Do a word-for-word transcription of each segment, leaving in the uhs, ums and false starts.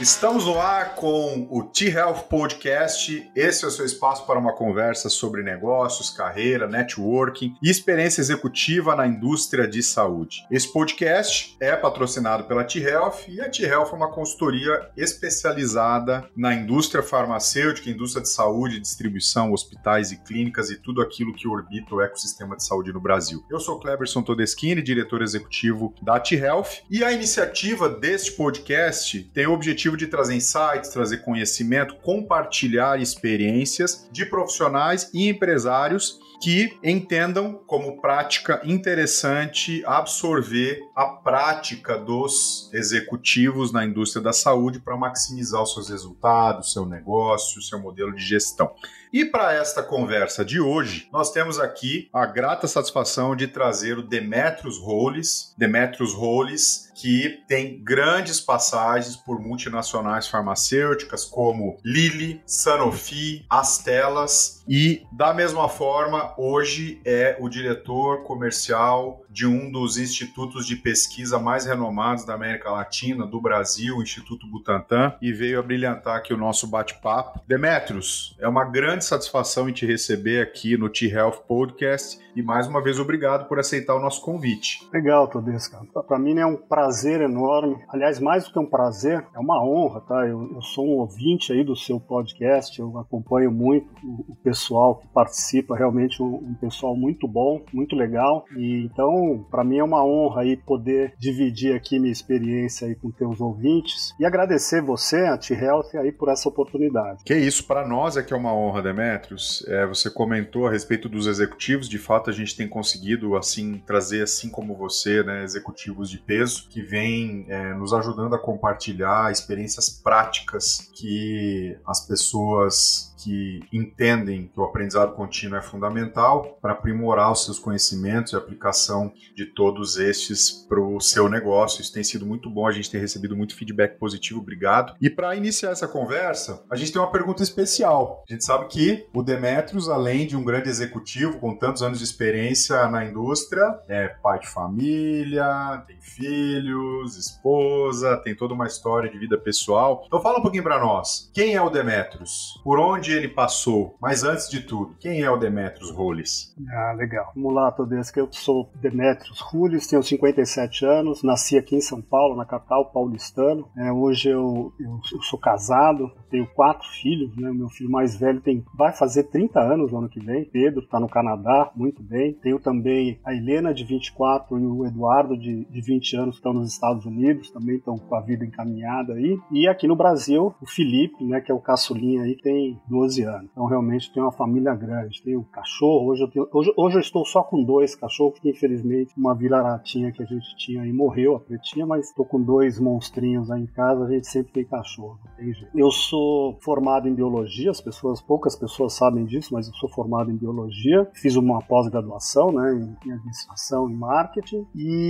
Estamos no ar com o T-Health Podcast. Esse é o seu espaço para uma conversa sobre negócios, carreira, networking e experiência executiva na indústria de saúde. Esse podcast é patrocinado pela T-Health e a T-Health é uma consultoria especializada na indústria farmacêutica, indústria de saúde, distribuição, hospitais e clínicas e tudo aquilo que orbita o ecossistema de saúde no Brasil. Eu sou Cleberson Todeschini, diretor executivo da T-Health, e a iniciativa deste podcast tem o objetivo de trazer insights, trazer conhecimento, compartilhar experiências de profissionais e empresários que entendam como prática interessante absorver a prática dos executivos na indústria da saúde para maximizar os seus resultados, seu negócio, seu modelo de gestão. E para esta conversa de hoje, nós temos aqui a grata satisfação de trazer o Demetrios Rolles. Demetrios Rolles, que tem grandes passagens por multinacionais farmacêuticas como Lilly, Sanofi, Astellas e, da mesma forma, hoje é o diretor comercial de um dos institutos de pesquisa mais renomados da América Latina, do Brasil, o Instituto Butantan, e veio a brilhantar aqui o nosso bate-papo. Demetrios, é uma grande satisfação em te receber aqui no T-Health Podcast e, mais uma vez, obrigado por aceitar o nosso convite. Legal, Todesca. Para mim é um prazer enorme. Aliás, mais do que um prazer, é uma honra, tá? Eu, eu sou um ouvinte aí do seu podcast, eu acompanho muito o, o pessoal que participa, realmente um, um pessoal muito bom, muito legal. E então, para mim é uma honra aí poder dividir aqui minha experiência aí com teus ouvintes e agradecer você, a T-Health, aí por essa oportunidade. Que isso, para nós é que é uma honra, Demetrios. É, você comentou a respeito dos executivos, de fato a gente tem conseguido assim trazer, assim como você, né, executivos de peso que vêm é, nos ajudando a compartilhar experiências práticas que as pessoas que entendem que o aprendizado contínuo é fundamental para aprimorar os seus conhecimentos e a aplicação de todos estes para o seu negócio. Isso tem sido muito bom, a gente tem recebido muito feedback positivo, obrigado. E para iniciar essa conversa, a gente tem uma pergunta especial. A gente sabe que o Demetrios, além de um grande executivo com tantos anos de experiência na indústria, é pai de família, tem filhos, esposa, tem toda uma história de vida pessoal. Então fala um pouquinho para nós. Quem é o Demetrios? Por onde ele passou? Mas antes de tudo, quem é o Demetrios Rolles? Ah, legal. Vamos lá, Todesca. Eu sou Demetrios Rolles, tenho cinquenta e sete anos, nasci aqui em São Paulo, na capital paulistano. É, hoje eu, eu, eu sou casado, tenho quatro filhos, né? Meu filho mais velho tem, vai fazer trinta anos no ano que vem. Pedro está no Canadá, muito bem. Tenho também a Helena, de vinte e quatro, e o Eduardo, de, de vinte anos, que estão nos Estados Unidos, também estão com a vida encaminhada aí. E aqui no Brasil, o Felipe, né, que é o caçulinha aí, tem doze anos. Então, realmente, tenho uma família grande. Tenho um cachorro. Hoje eu, tenho, hoje, hoje eu estou só com dois cachorros, porque, infelizmente, uma vira-latinha que a gente tinha aí morreu, a pretinha, mas estou com dois monstrinhos aí em casa. A gente sempre tem cachorro, não tem jeito. Eu sou formado em biologia. As pessoas, poucas pessoas sabem disso, mas eu sou formado em biologia. Fiz uma pós-graduação, né, em, em administração e marketing.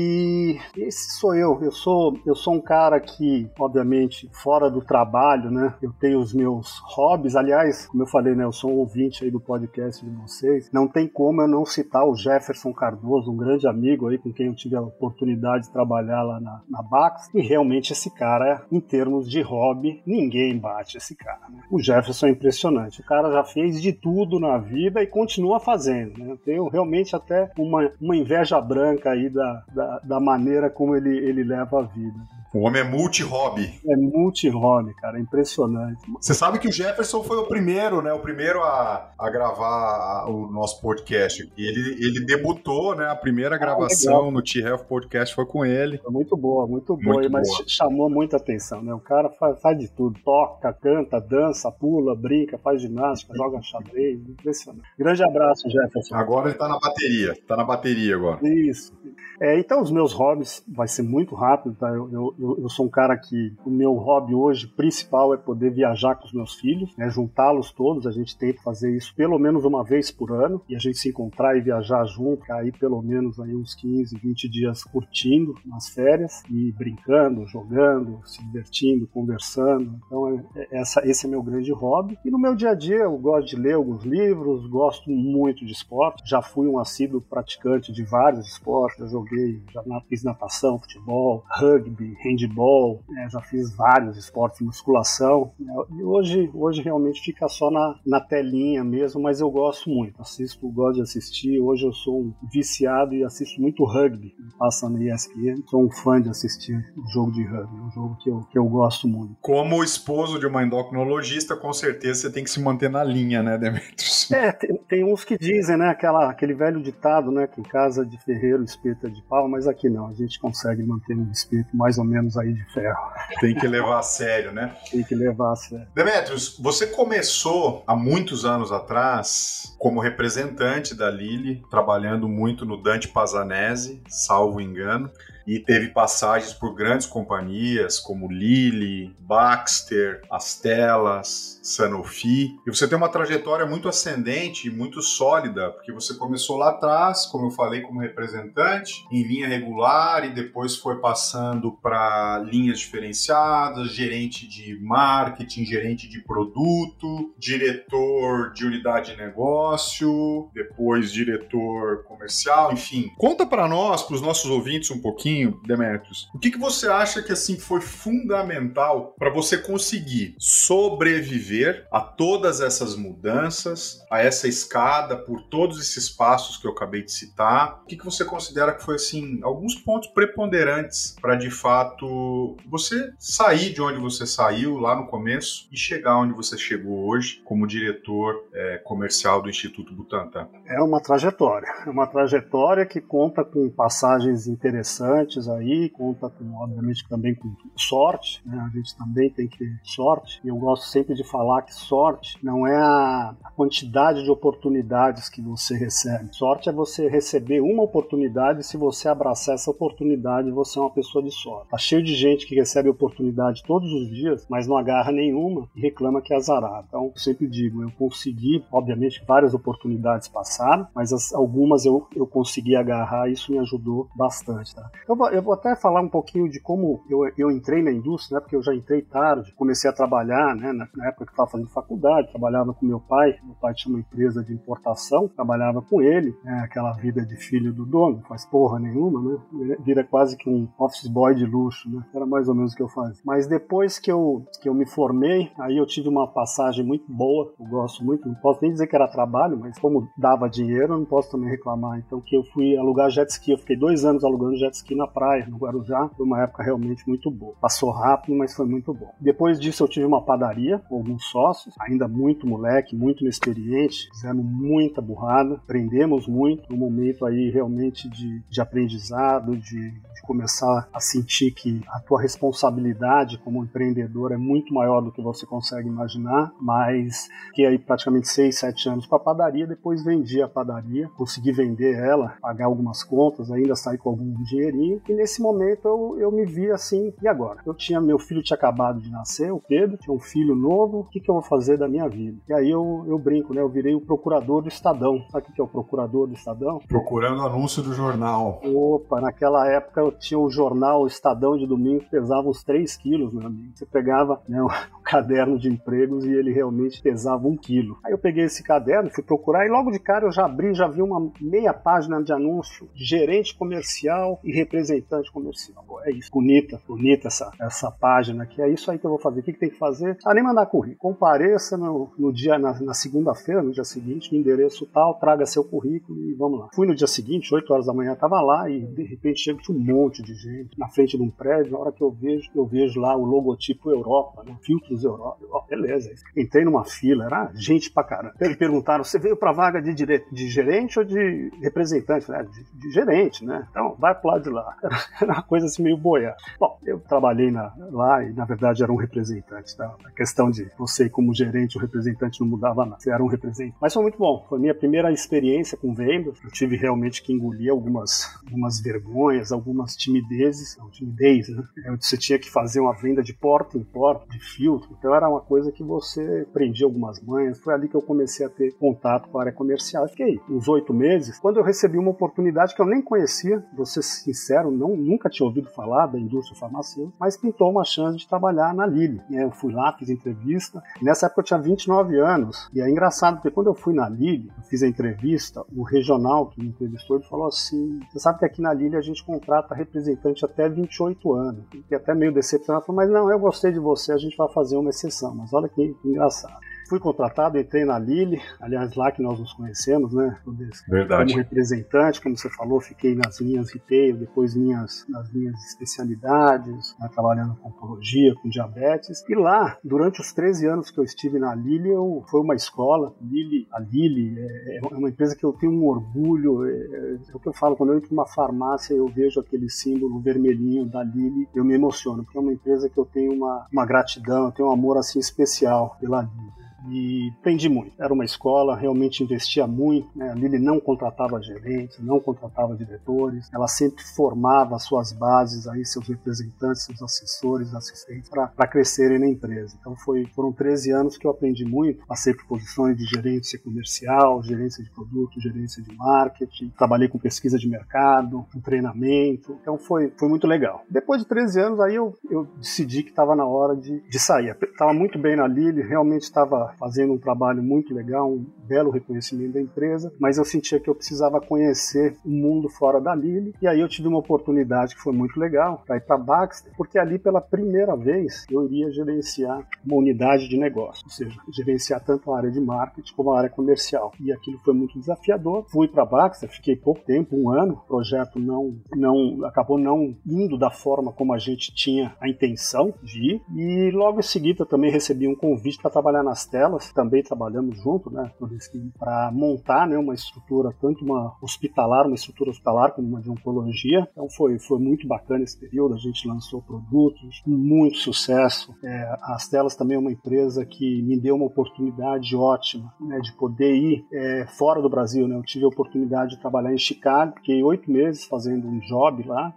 E esse sou eu. Eu sou, eu sou um cara que, obviamente, fora do trabalho, né, eu tenho os meus hobbies. Aliás, como eu falei, né, eu sou um ouvinte aí do podcast de vocês. Não tem como eu não citar o Jefferson Cardoso, um grande amigo aí com quem eu tive a oportunidade de trabalhar lá na, na Bax. E realmente esse cara, em termos de hobby, ninguém bate esse cara, né? O Jefferson é impressionante. O cara já fez de tudo na vida e continua fazendo, né? Eu tenho realmente até uma, uma inveja branca aí da, da, da maneira como ele, ele leva a vida. O homem é multi-hobby. É multi-hobby, cara, é impressionante. Você sabe que o Jefferson foi o primeiro, né? O primeiro a, a gravar o nosso podcast. E ele, ele debutou, né? A primeira gravação ah, no T-Health Podcast foi com ele. Foi muito boa, muito boa. Muito mas boa. Chamou muita atenção, né? O cara faz, faz de tudo. Toca, canta, dança, pula, brinca, faz ginástica, joga xadrez. Impressionante. Grande abraço, Jefferson. Agora ele tá na bateria. Tá na bateria agora. Isso. É, então, os meus hobbies vai ser muito rápido, tá? Eu, eu, eu sou um cara que o meu hobby hoje principal é poder viajar com os meus filhos, né? Juntá-los todos. A gente tenta fazer isso pelo menos uma vez por ano e a gente se encontrar e viajar junto, aí pelo menos aí uns quinze, vinte dias curtindo nas férias e brincando, jogando, se divertindo, conversando. Então, é, é, essa, esse é meu grande hobby. E no meu dia a dia eu gosto de ler alguns livros, gosto muito de esporte. Já fui um assíduo praticante de vários esportes. Eu joguei, já fiz natação, futebol, rugby, handball, né, já fiz vários esportes de musculação, né, e hoje, hoje realmente fica só na, na telinha mesmo, mas eu gosto muito, assisto, gosto de assistir, hoje eu sou um viciado e assisto muito rugby, passa na E S P N, sou um fã de assistir o jogo de rugby, um jogo que eu, que eu gosto muito. Como esposo de uma endocrinologista, com certeza você tem que se manter na linha, né, Demetrios? É, tem, tem uns que dizem, né, aquela, aquele velho ditado, né, que em casa de ferreiro espeta de pau, mas aqui não, a gente consegue manter um espeto mais ou menos aí de ferro. Tem que levar a sério, né? Tem que levar a sério. Demetrios, você começou há muitos anos atrás como representante da Lilly, trabalhando muito no Dante Pazzanese, salvo engano, e teve passagens por grandes companhias como Lilly, Baxter, Astellas, Sanofi. E você tem uma trajetória muito ascendente e muito sólida, porque você começou lá atrás, como eu falei, como representante, em linha regular, e depois foi passando para linhas diferenciadas, gerente de marketing, gerente de produto, diretor de unidade de negócio, depois diretor comercial, enfim. Conta para nós, para os nossos ouvintes um pouquinho, Demetrios, o que, que você acha que assim foi fundamental para você conseguir sobreviver a todas essas mudanças, a essa escada, por todos esses passos que eu acabei de citar? O que, que você considera que foi assim alguns pontos preponderantes para de fato você sair de onde você saiu lá no começo e chegar onde você chegou hoje como diretor é, comercial do Instituto Butantan? É uma trajetória, é uma trajetória que conta com passagens interessantes aí, conta com, obviamente, também com sorte, né? A gente também tem que ter sorte, e eu gosto sempre de falar que sorte não é a quantidade de oportunidades que você recebe. Sorte é você receber uma oportunidade, e se você abraçar essa oportunidade, você é uma pessoa de sorte. Tá cheio de gente que recebe oportunidade todos os dias, mas não agarra nenhuma e reclama que é azarado. Então, eu sempre digo, eu consegui, obviamente, várias oportunidades passaram, mas as, algumas eu, eu consegui agarrar, e isso me ajudou bastante, tá? Eu vou, eu vou até falar um pouquinho de como eu, eu entrei na indústria, né, porque eu já entrei tarde, comecei a trabalhar, né, na, na época que eu estava fazendo faculdade, trabalhava com meu pai, meu pai tinha uma empresa de importação, trabalhava com ele, né, aquela vida de filho do dono, não faz porra nenhuma, né, vira quase que um office boy de luxo, né, era mais ou menos o que eu fazia. Mas depois que eu, que eu me formei, aí eu tive uma passagem muito boa, eu gosto muito, não posso nem dizer que era trabalho, mas como dava dinheiro, eu não posso também reclamar, então que eu fui alugar jet ski, eu fiquei dois anos alugando jet ski na praia, no Guarujá, foi uma época realmente muito boa. Passou rápido, mas foi muito bom. Depois disso eu tive uma padaria com alguns sócios, ainda muito moleque, muito inexperiente, fizemos muita burrada, aprendemos muito, um momento aí realmente de, de aprendizado, de, de começar a sentir que a tua responsabilidade como empreendedor é muito maior do que você consegue imaginar, mas que aí praticamente seis, sete anos com a padaria, depois vendi a padaria, consegui vender ela, pagar algumas contas, ainda sair com algum dinheirinho, e nesse momento eu, eu me vi assim, e agora? Eu tinha, meu filho tinha acabado de nascer, o Pedro, tinha um filho novo, o que, que eu vou fazer da minha vida? E aí eu, eu brinco, né, eu virei o procurador do Estadão. Sabe o que é o procurador do Estadão? Procurando anúncio do jornal. Opa, naquela época eu tinha o jornal Estadão de domingo, que pesava uns três quilos, meu amigo. Você pegava, né, o caderno de empregos e ele realmente pesava um quilo. Aí eu peguei esse caderno, fui procurar e logo de cara eu já abri, já vi uma meia página de anúncio de gerente comercial e representante comercial. Pô, é isso, bonita, bonita essa, essa página aqui, é isso aí que eu vou fazer. O que, que tem que fazer? Ah, nem mandar currículo. Compareça no, no dia, na, na segunda-feira, no dia seguinte, no endereço tal, traga seu currículo e vamos lá. Fui no dia seguinte, oito horas da manhã, tava lá e de repente chega um monte de gente na frente de um prédio. Na hora que eu vejo, eu vejo lá o logotipo Europa, né? Filtros Europa. Oh, beleza. Entrei numa fila, era gente pra caramba. Eles perguntaram, você veio pra vaga de, dire... de gerente ou de representante? Falei, de, de gerente, né? Então, vai pro lado de lá. Era uma coisa assim meio boiada. Bom, eu trabalhei na, lá e na verdade era um representante, tá? A questão de você como gerente ou representante não mudava nada. Você era um representante. Mas foi muito bom. Foi a minha primeira experiência com vendas. Eu tive realmente que engolir algumas, algumas vergonhas, algumas timidezes. Não, timidez, né? Você tinha que fazer uma venda de porta em porta, de filtro. Então era uma coisa que você prendia algumas manhas. Foi ali que eu comecei a ter contato com a área comercial. Eu fiquei uns oito meses. Quando eu recebi uma oportunidade que eu nem conhecia, vou ser sincero, não, nunca tinha ouvido falar da indústria farmacêutica. farmacêutica, mas pintou uma chance de trabalhar na Lilly. Eu fui lá, fiz entrevista. Nessa época eu tinha vinte e nove anos. E é engraçado, porque quando eu fui na Lilly, eu fiz a entrevista, o regional que me entrevistou, ele falou assim, você sabe que aqui na Lilly a gente contrata representante até vinte e oito anos. Fiquei até meio decepcionado. Falei, mas não, eu gostei de você, a gente vai fazer uma exceção. Mas olha que, que engraçado. Fui contratado, entrei na Lilly, aliás, lá que nós nos conhecemos, né? Verdade. Como representante, como você falou, fiquei nas linhas retail, depois linhas, nas linhas especialidades, né, trabalhando com oncologia, com diabetes. E lá, durante os treze anos que eu estive na Lilly, eu, foi uma escola. Lilly, a Lilly é, é uma empresa que eu tenho um orgulho. É, é, é o que eu falo, quando eu entro numa farmácia e eu vejo aquele símbolo vermelhinho da Lilly, eu me emociono, porque é uma empresa que eu tenho uma, uma gratidão, eu tenho um amor assim especial pela Lilly. E aprendi muito. Era uma escola, realmente investia muito, né? A Lilly não contratava gerentes, não contratava diretores, ela sempre formava suas bases, aí, seus representantes, seus assessores, assistentes, para crescerem na empresa. Então foi, foram treze anos que eu aprendi muito, passei por posições de gerência comercial, gerência de produto, gerência de marketing, trabalhei com pesquisa de mercado, com treinamento, então foi, foi muito legal. Depois de treze anos, aí eu, eu decidi que estava na hora de, de sair. Estava muito bem na Lilly, realmente estava fazendo um trabalho muito legal, um belo reconhecimento da empresa, mas eu sentia que eu precisava conhecer o mundo fora da Lilly, e aí eu tive uma oportunidade que foi muito legal, para ir para a Baxter, porque ali pela primeira vez eu iria gerenciar uma unidade de negócio, ou seja, gerenciar tanto a área de marketing como a área comercial, e aquilo foi muito desafiador. Fui para a Baxter, fiquei pouco tempo, um ano, o projeto não, não, acabou não indo da forma como a gente tinha a intenção de ir, e logo em seguida também recebi um convite para trabalhar nas telas. Também trabalhamos junto, né, para montar, né, uma estrutura, tanto uma hospitalar, uma estrutura hospitalar como uma de oncologia. Então foi, foi muito bacana esse período, a gente lançou produtos, muito sucesso. É, as telas também é uma empresa que me deu uma oportunidade ótima, né, de poder ir é, fora do Brasil, né. Eu tive a oportunidade de trabalhar em Chicago, fiquei oito meses fazendo um job lá,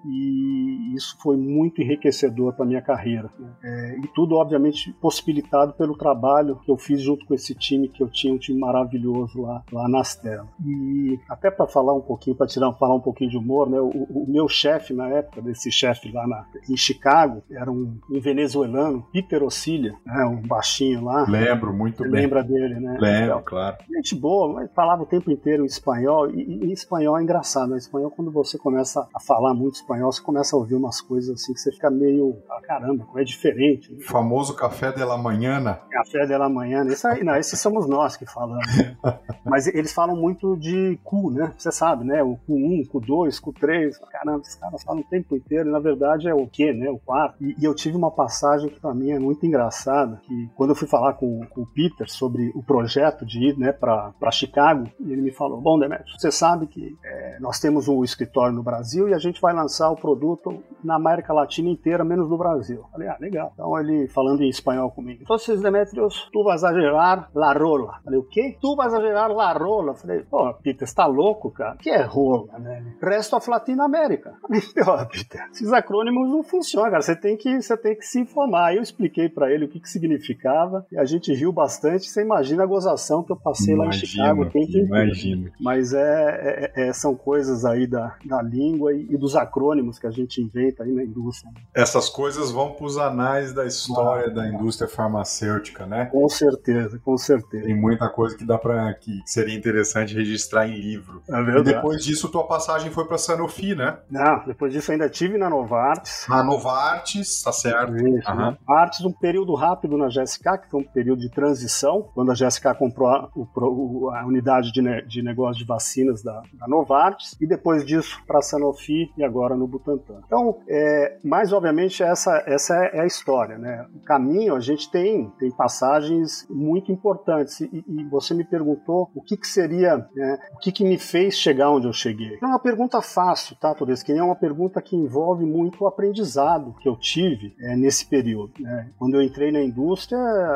e isso foi muito enriquecedor para a minha carreira, né. É, e tudo, obviamente, possibilitado pelo trabalho que eu fiz junto com esse time, que eu tinha um time maravilhoso lá, lá nas telas. E até para falar um pouquinho, para tirar falar um pouquinho de humor, né, o, o meu chefe na época, desse chefe lá na, em Chicago, era um, um venezuelano, Peter Ocilha, né, um baixinho lá. Lembro muito Você bem. Lembra dele, né? Lembro, então, claro. Gente boa, mas falava o tempo inteiro em espanhol, e, e em espanhol é engraçado, né? Em espanhol, quando você começa a falar muito espanhol, você começa a ouvir umas coisas assim que você fica meio, ah, caramba, como é diferente. O famoso café de la manhã. Café de la manhã, isso aí, não, esses somos nós que falamos. Né? Mas eles falam muito de Q, né? Você sabe, né? O Q um, Q dois, Q três. Caramba, esses caras falam o tempo inteiro e na verdade é o Q, né? O quarto. E, e eu tive uma passagem que pra mim é muito engraçada, que quando eu fui falar com, com o Peter sobre o projeto de ir, né, pra, pra Chicago, ele me falou, bom, Demetrio, você sabe que é, nós temos um escritório no Brasil e a gente vai lançar o produto na América Latina inteira, menos no Brasil. Eu falei, ah, legal. Então ele falando em espanhol comigo. Então, Demetrios, tu vas a llevar la rola. Falei, o quê? Tu vas a llevar la rola. Falei, pô, Peter, você tá louco, cara? O que é rola, né? Rest of Latin America. Falei, ó, Peter, esses acrônimos não funcionam, cara. Você tem que, você tem que se informar. Aí eu expliquei pra ele o que que significava e a gente riu bastante. Você imagina a gozação que eu passei imagino, lá em Chicago. O tempo imagino. Mas é, é, é, são coisas aí da, da língua e, e dos acrônimos que a gente inventa aí na indústria. Essas coisas vão pros anais da história ah, da indústria farmacêutica, né? Com certeza, com certeza. Tem muita coisa que dá para que seria interessante registrar em livro. É verdade. E depois disso, tua passagem foi para Sanofi, né? Não, depois disso ainda tive na Novartis. Na Novartis, tá certo. Isso, uhum. Novartis, um período rápido na G S K, que foi um período de transição, quando a G S K comprou a, o, a unidade de, ne, de negócio de vacinas da, da Novartis, e depois disso para a Sanofi e agora no Butantan. Então, é, mas obviamente essa, essa é a história, né? O caminho, a gente tem, tem passagens muito importantes, e, e você me perguntou o que, que seria, né, o que, que me fez chegar onde eu cheguei. Não é uma pergunta fácil, tá, Todes? Que é uma pergunta que envolve muito o aprendizado que eu tive é, nesse período, né? Quando eu entrei na indústria,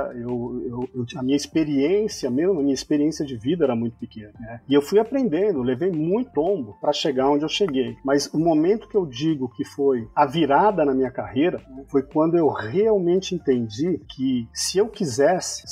eu, eu, eu, a minha experiência mesmo, a minha experiência de vida era muito pequena, né? E eu fui aprendendo, levei muito tombo para chegar onde eu cheguei. Mas o momento que eu digo que foi a virada na minha carreira, né, foi quando eu realmente entendi que se eu quisesse, se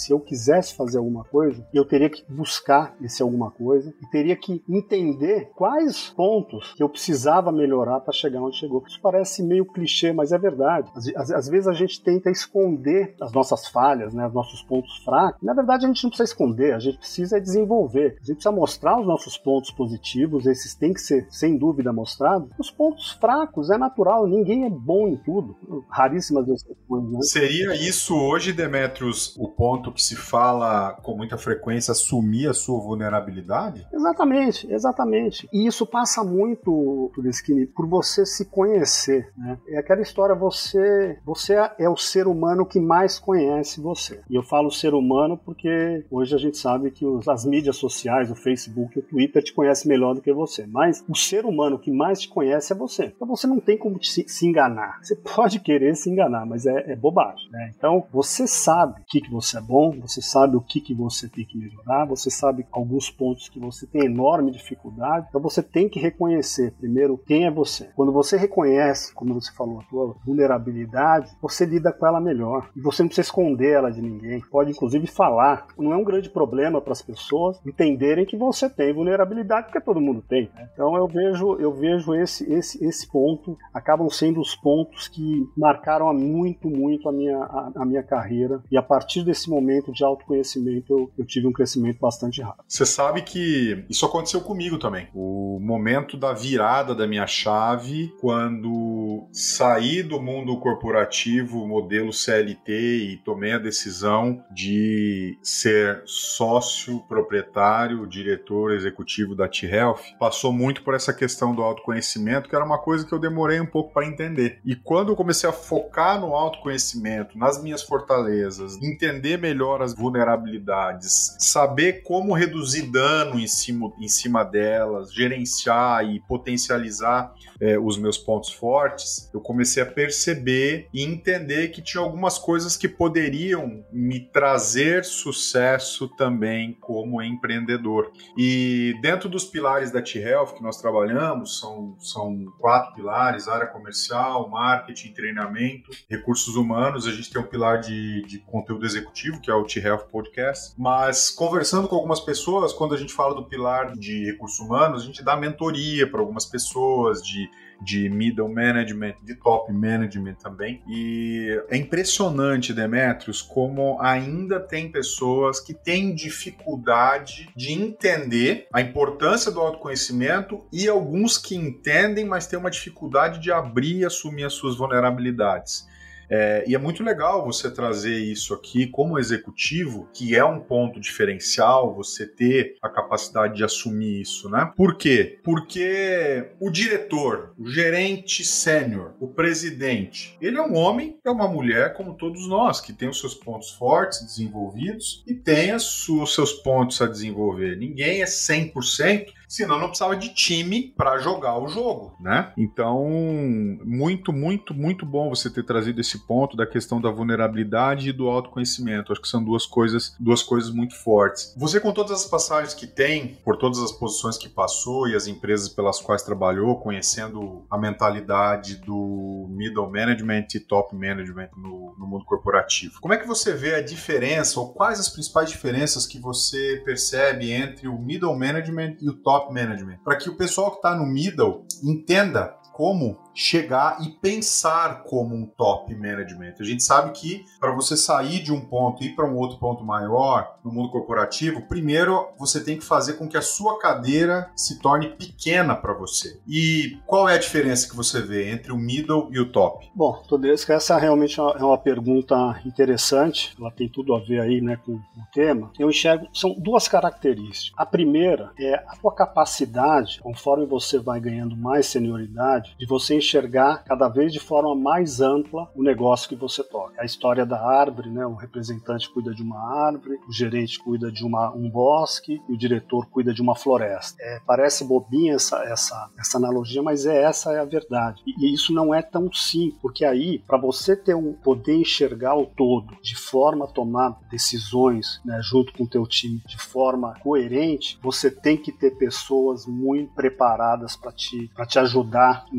se eu quisesse fazer alguma coisa, eu teria que buscar esse alguma coisa e teria que entender quais pontos que eu precisava melhorar para chegar onde chegou. Isso parece meio clichê, mas é verdade. Às, às, às vezes a gente tenta esconder as nossas falhas, né, os nossos pontos fracos. Na verdade, a gente não precisa esconder, a gente precisa desenvolver. A gente precisa mostrar os nossos pontos positivos, esses têm que ser, sem dúvida, mostrados. Os pontos fracos, é natural, ninguém é bom em tudo. Raríssimas exceções, né? Seria isso hoje, Demetrios, o ponto que se fala com muita frequência, assumir a sua vulnerabilidade? Exatamente, exatamente. E isso passa muito, por Skinny, por você se conhecer, né? É aquela história, você, você é o ser humano que mais conhece você. E eu falo ser humano porque hoje a gente sabe que os, as mídias sociais, o Facebook, o Twitter te conhecem melhor do que você. Mas o ser humano que mais te conhece é você. Então você não tem como te, se enganar. Você pode querer se enganar, mas é, é bobagem, né? Então você sabe o que, que você é bom, você sabe o que, que você tem que melhorar, você sabe alguns pontos que você tem enorme dificuldade. Então você tem que reconhecer primeiro quem é você. Quando você reconhece, como você falou, a tua vulnerabilidade, você lida com ela melhor. E você não precisa esconder ela de ninguém. Pode inclusive falar. Não é um grande problema para as pessoas entenderem que você tem vulnerabilidade, porque todo mundo tem, né? Então eu vejo, eu vejo esse, esse, esse ponto, acabam sendo os pontos que marcaram muito, muito a minha, a, a minha carreira. E a partir desse momento de autoconhecimento, eu, eu tive um crescimento bastante rápido. Você sabe que isso aconteceu comigo também. O momento da virada da minha chave, quando saí do mundo corporativo, modelo C L T, e tomei a decisão de ser sócio, proprietário, diretor executivo da T-Health, passou muito por essa questão do autoconhecimento, que era uma coisa que eu demorei um pouco para entender. E quando eu comecei a focar no autoconhecimento, nas minhas fortalezas, entender melhor as vulnerabilidades, saber como reduzir dano em cima, em cima delas, gerenciar e potencializar é, os meus pontos fortes, eu comecei a perceber e entender que tinha algumas coisas que poderiam me trazer sucesso também como empreendedor. E dentro dos pilares da T-Health que nós trabalhamos, são, são quatro pilares: área comercial, marketing, treinamento, recursos humanos. A gente tem um pilar de, de conteúdo executivo, que é o T-Health Podcast. Mas conversando com algumas pessoas, quando a gente fala do pilar de recursos humanos, a gente dá mentoria para algumas pessoas de de middle management, de top management também. E é impressionante, Demetrios, como ainda tem pessoas que têm dificuldade de entender a importância do autoconhecimento, e alguns que entendem, mas têm uma dificuldade de abrir e assumir as suas vulnerabilidades. É, e é muito legal você trazer isso aqui como executivo, que é um ponto diferencial, você ter a capacidade de assumir isso, né? Por quê? Porque o diretor, o gerente sênior, o presidente, ele é um homem, é uma mulher como todos nós, que tem os seus pontos fortes desenvolvidos e tem os seus pontos a desenvolver. Ninguém é cem por cento, senão não precisava de time para jogar o jogo, né? Então, muito, muito, muito bom você ter trazido esse ponto da questão da vulnerabilidade e do autoconhecimento. Acho que são duas coisas, duas coisas muito fortes. Você, com todas as passagens que tem, por todas as posições que passou e as empresas pelas quais trabalhou, conhecendo a mentalidade do middle management e top management no, no mundo corporativo, como é que você vê a diferença, ou quais as principais diferenças que você percebe entre o middle management e o top management, para que o pessoal que está no middle entenda como chegar e pensar como um top management? A gente sabe que para você sair de um ponto e ir para um outro ponto maior no mundo corporativo, primeiro você tem que fazer com que a sua cadeira se torne pequena para você. E qual é a diferença que você vê entre o middle e o top? Bom, Todesco, essa realmente é uma pergunta interessante, ela tem tudo a ver aí, né, com o tema. Eu enxergo, são duas características. A primeira é a sua capacidade, conforme você vai ganhando mais senioridade, de você enxergar cada vez de forma mais ampla o negócio que você toca. A história da árvore, né? O representante cuida de uma árvore, o gerente cuida de uma, um bosque e o diretor cuida de uma floresta. É, parece bobinha essa, essa, essa analogia, mas é, essa é a verdade. E, e isso não é tão simples, porque aí, para você ter um poder enxergar o todo, de forma a tomar decisões, né, junto com o teu time, de forma coerente, você tem que ter pessoas muito preparadas para te, para te ajudar nessa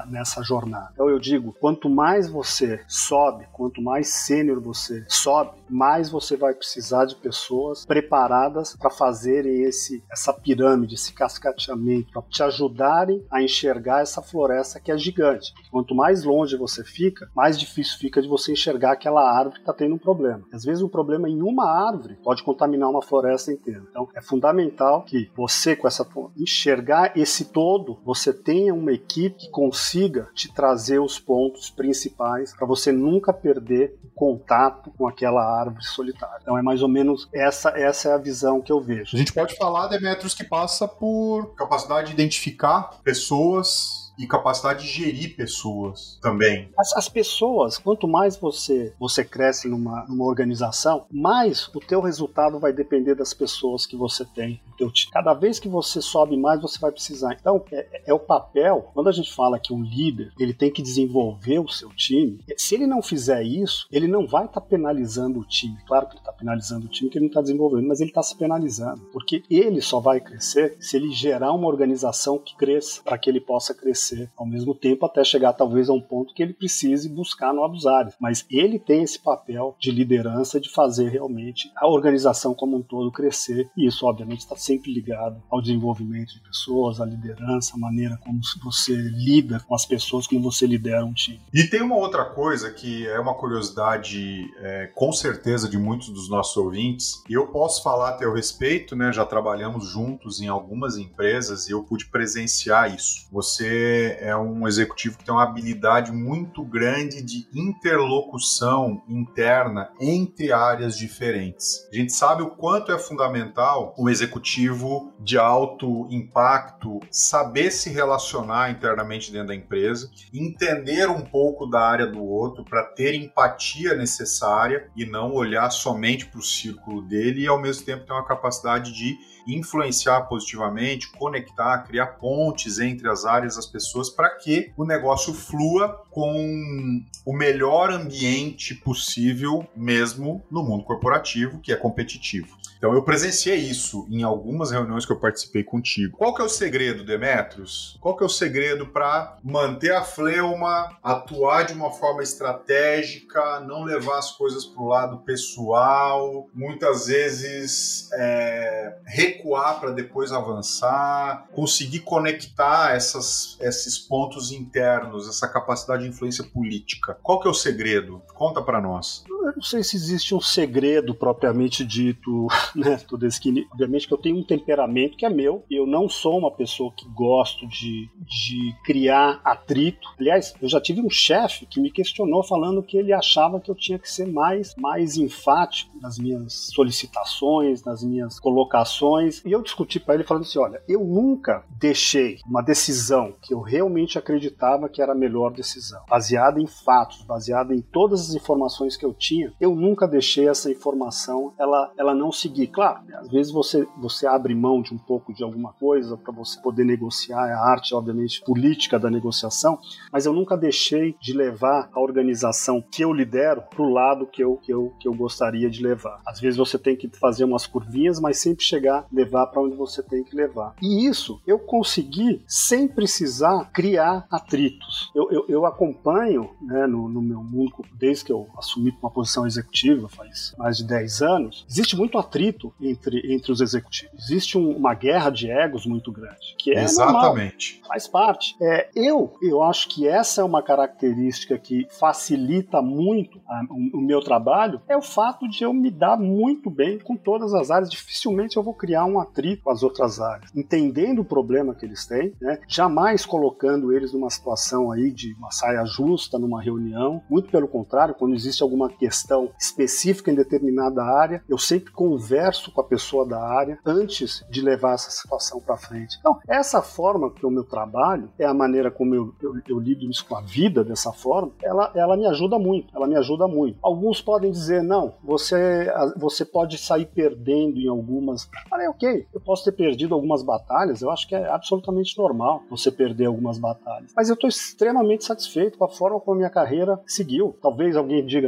nessa jornada. Então eu digo, quanto mais você sobe, quanto mais sênior você sobe, mais você vai precisar de pessoas preparadas para fazerem esse, essa pirâmide, esse cascateamento, para te ajudarem a enxergar essa floresta que é gigante. Quanto mais longe você fica, mais difícil fica de você enxergar aquela árvore que está tendo um problema. Às vezes um problema em uma árvore pode contaminar uma floresta inteira. Então é fundamental que você, com essa enxergar esse todo, você tenha uma equipe que consiga te trazer os pontos principais para você nunca perder o contato com aquela árvore solitária. Então é mais ou menos essa, essa é a visão que eu vejo. A gente pode falar, Demetrios, que passa por capacidade de identificar pessoas e capacidade de gerir pessoas também. As, as pessoas, quanto mais você, você cresce numa, numa organização, mais o teu resultado vai depender das pessoas que você tem no teu time. Cada vez que você sobe mais, você vai precisar. Então, é, é o papel, quando a gente fala que um líder, ele tem que desenvolver o seu time, se ele não fizer isso, ele não vai estar tá penalizando o time. Claro que ele está penalizando o time, que ele não está desenvolvendo, mas ele está se penalizando, porque ele só vai crescer se ele gerar uma organização que cresça, para que ele possa crescer ao mesmo tempo, até chegar talvez a um ponto que ele precise buscar novos áreas. Mas ele tem esse papel de liderança, de fazer realmente a organização como um todo crescer, e isso obviamente está sempre ligado ao desenvolvimento de pessoas, à liderança, a maneira como você lida com as pessoas, como você lidera um time. E tem uma outra coisa que é uma curiosidade é, com certeza de muitos dos nossos ouvintes, e eu posso falar a teu respeito, né? Já trabalhamos juntos em algumas empresas e eu pude presenciar isso. Você é um executivo que tem uma habilidade muito grande de interlocução interna entre áreas diferentes. A gente sabe o quanto é fundamental um executivo de alto impacto saber se relacionar internamente dentro da empresa, entender um pouco da área do outro para ter empatia necessária e não olhar somente para o círculo dele, e ao mesmo tempo ter uma capacidade de influenciar positivamente, conectar, criar pontes entre as áreas das pessoas para que o negócio flua com o melhor ambiente possível, mesmo no mundo corporativo, que é competitivo. Então eu presenciei isso em algumas reuniões que eu participei contigo. Qual que é o segredo, Demetrios? Qual que é o segredo para manter a fleuma, atuar de uma forma estratégica, não levar as coisas para o lado pessoal, muitas vezes é, recuar para depois avançar, conseguir conectar essas, esses pontos internos, essa capacidade de influência política? Qual que é o segredo? Conta para nós. Eu não sei se existe um segredo propriamente dito, né, Todeschi. Obviamente que eu tenho um temperamento que é meu, e eu não sou uma pessoa que gosto de, de criar atrito. Aliás, eu já tive um chefe que me questionou falando que ele achava que eu tinha que ser mais, mais enfático nas minhas solicitações, nas minhas colocações, e eu discuti para ele falando assim, olha, eu nunca deixei uma decisão que eu realmente acreditava que era a melhor decisão, baseada em fatos, baseada em todas as informações que eu tinha, eu nunca deixei essa informação ela, ela não seguir. Claro, né, às vezes você, você abre mão de um pouco de alguma coisa para você poder negociar, é a arte, obviamente, política da negociação, mas eu nunca deixei de levar a organização que eu lidero para o lado que eu, que, eu, que eu gostaria de levar. Às vezes você tem que fazer umas curvinhas, mas sempre chegar, levar para onde você tem que levar. E isso eu consegui sem precisar criar atritos. Eu, eu, eu acompanho, né, no, no meu mundo, desde que eu assumi uma posição executiva, faz mais de dez anos, existe muito atrito entre, entre os executivos. Existe um, uma guerra de egos muito grande, que é Exatamente. Normal, faz parte. É, eu, eu acho que essa é uma característica que facilita muito a, o, o meu trabalho, é o fato de eu me dar muito bem com todas as áreas. Dificilmente eu vou criar um atrito com as outras áreas. Entendendo o problema que eles têm, né? Jamais colocando eles numa situação aí de uma saia justa numa reunião. Muito pelo contrário, quando existe alguma questão específica em determinada área, eu sempre converso com a pessoa da área antes de levar essa situação para frente. Então, essa forma que o meu trabalho, é a maneira como eu, eu, eu lido isso com a vida dessa forma, ela, ela me ajuda muito, ela me ajuda muito. Alguns podem dizer, não, você, você pode sair perdendo em algumas... Eu falei, ok, eu posso ter perdido algumas batalhas, eu acho que é absolutamente normal você perder algumas batalhas. Mas eu estou extremamente satisfeito com a forma como a minha carreira seguiu. Talvez alguém diga, não, você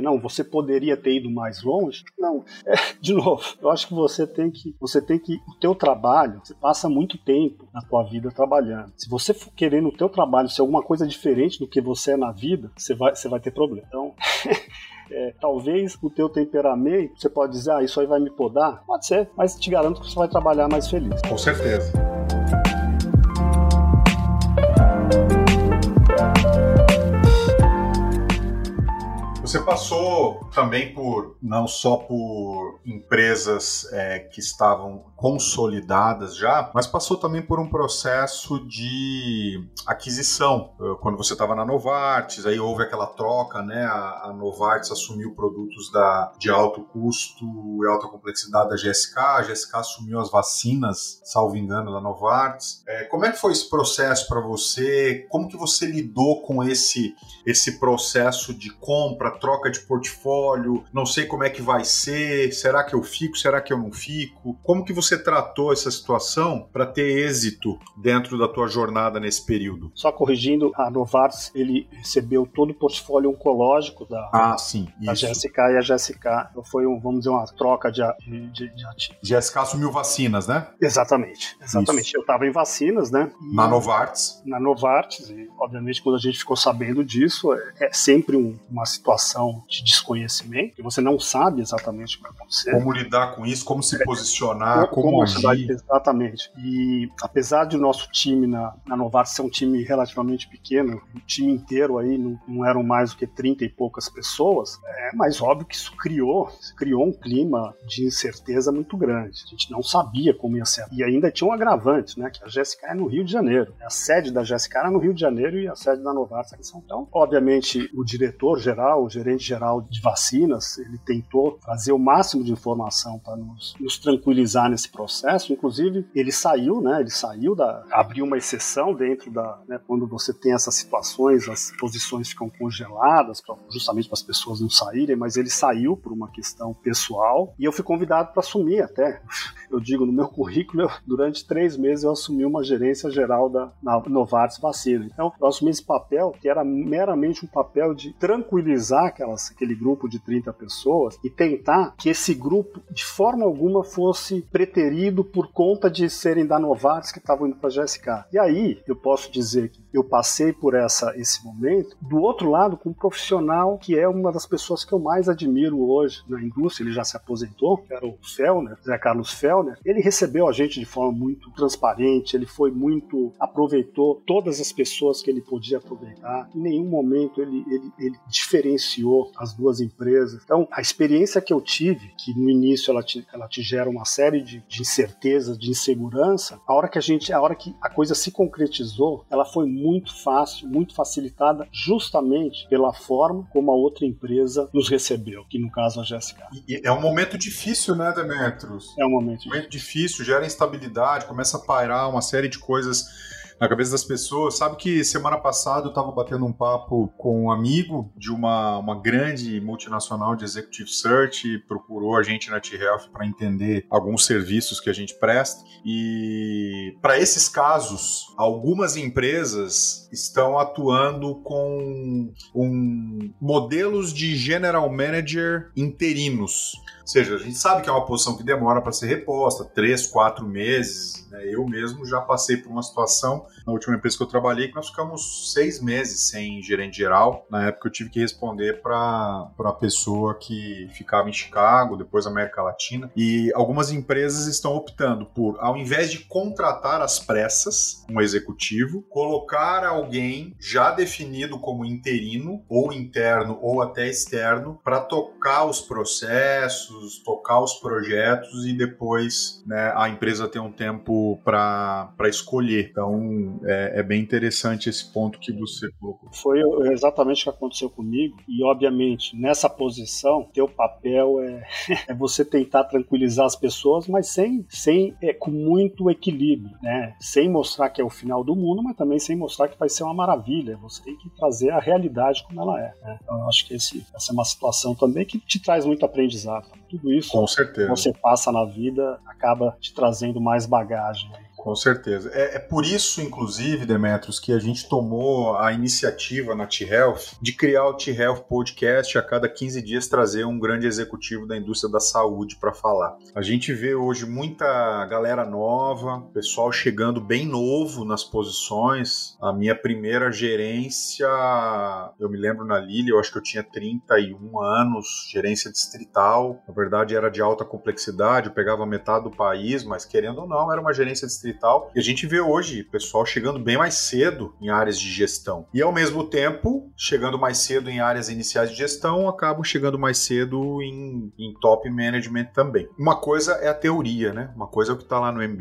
poderia ter ido mais longe? Não. É, de novo, eu acho que você tem que, você tem que, o teu trabalho, você passa muito tempo na tua vida trabalhando. Se você for querer no teu trabalho ser alguma coisa diferente do que você é na vida, você vai, você vai ter problema. Então, é, talvez o teu temperamento, você pode dizer, ah, isso aí vai me podar? Pode ser, mas te garanto que você vai trabalhar mais feliz. Com certeza. Você passou também por, não só por empresas é, que estavam consolidadas já, mas passou também por um processo de aquisição. Quando você estava na Novartis, aí houve aquela troca, né? A, a Novartis assumiu produtos da, de alto custo e alta complexidade da G S K, a G S K assumiu as vacinas, salvo engano, da Novartis. É, como é que foi esse processo para você? Como que você lidou com esse, esse processo de compra, troca de portfólio? Não sei como é que vai ser, será que eu fico, será que eu não fico? Como que você tratou essa situação para ter êxito dentro da tua jornada nesse período? Só corrigindo, a Novartis, ele recebeu todo o portfólio oncológico da, ah, sim, da G S K, e a G S K foi, um, vamos dizer, uma troca de, de, de ativos. G S K assumiu vacinas, né? Exatamente, exatamente. Isso. Eu estava em vacinas, né? Na Novartis. Na Novartis, e obviamente quando a gente ficou sabendo disso, é, é sempre um, uma situação de desconhecimento, que você não sabe exatamente o que vai acontecer. Como lidar com isso, como se posicionar, é, como, como agir. Vai, exatamente. E apesar de o nosso time na, na Novartis ser um time relativamente pequeno, o time inteiro aí não, não eram mais do que trinta e poucas pessoas, é mais óbvio que isso criou, criou um clima de incerteza muito grande. A gente não sabia como ia ser. E ainda tinha um agravante, né, que a G S K é no Rio de Janeiro. A sede da G S K era no Rio de Janeiro e a sede da Novartis aqui em São Paulo. Então, obviamente, o diretor-geral, o gerente-geral de vacinas, ele tentou trazer o máximo de informação para nos, nos tranquilizar nesse processo. Inclusive, ele saiu, né, ele saiu da... abriu uma exceção dentro da... Né, quando você tem essas situações, as posições ficam congeladas, pra, justamente para as pessoas não saírem, mas ele saiu por uma questão pessoal e eu fui convidado para assumir até. Eu digo, no meu currículo, eu, durante três meses eu assumi uma gerência geral da Novartis Vacina. Então, eu assumi esse papel, que era meramente um papel de tranquilizar aquelas, aquele grupo de trinta pessoas e tentar que esse grupo, de forma alguma, fosse preterido por conta de serem da Novartis que estavam indo para a G S K. E aí, eu posso dizer que eu passei por essa, esse momento, do outro lado, com um profissional que é uma das pessoas que eu mais admiro hoje na indústria, ele já se aposentou, que era o Fellner, Zé Carlos Fellner. Ele recebeu a gente de forma muito transparente, ele foi muito, aproveitou todas as pessoas que ele podia aproveitar, em nenhum momento ele, ele, ele diferenciou as duas empresas. Então, a experiência que eu tive, que no início ela te, ela te gera uma série de, de incertezas, de insegurança, a hora que a gente, a hora que a coisa se concretizou, ela foi muito fácil, muito facilitada, justamente pela forma como a outra empresa nos recebeu, que no caso a G S K. E é um momento difícil, né, Demetrios? É um momento, um momento difícil. difícil, gera instabilidade, começa a pairar uma série de coisas na cabeça das pessoas. Sabe que semana passada eu estava batendo um papo com um amigo de uma, uma grande multinacional de Executive Search e procurou a gente na T-Health para entender alguns serviços que a gente presta. E para esses casos, algumas empresas estão atuando com um, modelos de General Manager interinos. Ou seja, a gente sabe que é uma posição que demora para ser reposta, três, quatro meses. Né? Eu mesmo já passei por uma situação na última empresa que eu trabalhei que nós ficamos seis meses sem gerente geral. Na época eu tive que responder para a pessoa que ficava em Chicago, depois América Latina. E algumas empresas estão optando por, ao invés de contratar às pressas um executivo, colocar alguém já definido como interino, ou interno, ou até externo, para tocar os processos, tocar os projetos e depois, né, a empresa ter um tempo para escolher. Então, é, é bem interessante esse ponto que você colocou. Foi exatamente o que aconteceu comigo e, obviamente, nessa posição, teu papel é, é você tentar tranquilizar as pessoas, mas sem, sem é, com muito equilíbrio, né? Sem mostrar que é o final do mundo, mas também sem mostrar que vai ser uma maravilha. Você tem que trazer a realidade como ela é, né? Então, eu acho que esse, essa é uma situação também que te traz muito aprendizado. Tudo isso, com certeza, você passa na vida, acaba te trazendo mais bagagem. Com certeza. É, é por isso, inclusive, Demetrios, que a gente tomou a iniciativa na T-Health de criar o T-Health Podcast, a cada quinze dias trazer um grande executivo da indústria da saúde para falar. A gente vê hoje muita galera nova, pessoal chegando bem novo nas posições. A minha primeira gerência, eu me lembro na Lilly, eu acho que eu tinha trinta e um anos, gerência distrital. Na verdade era de alta complexidade, eu pegava metade do país, mas querendo ou não, era uma gerência distrital. E a gente vê hoje pessoal chegando bem mais cedo em áreas de gestão. E ao mesmo tempo, chegando mais cedo em áreas iniciais de gestão, acabam chegando mais cedo em, em top management também. Uma coisa é a teoria, né? Uma coisa é o que está lá no M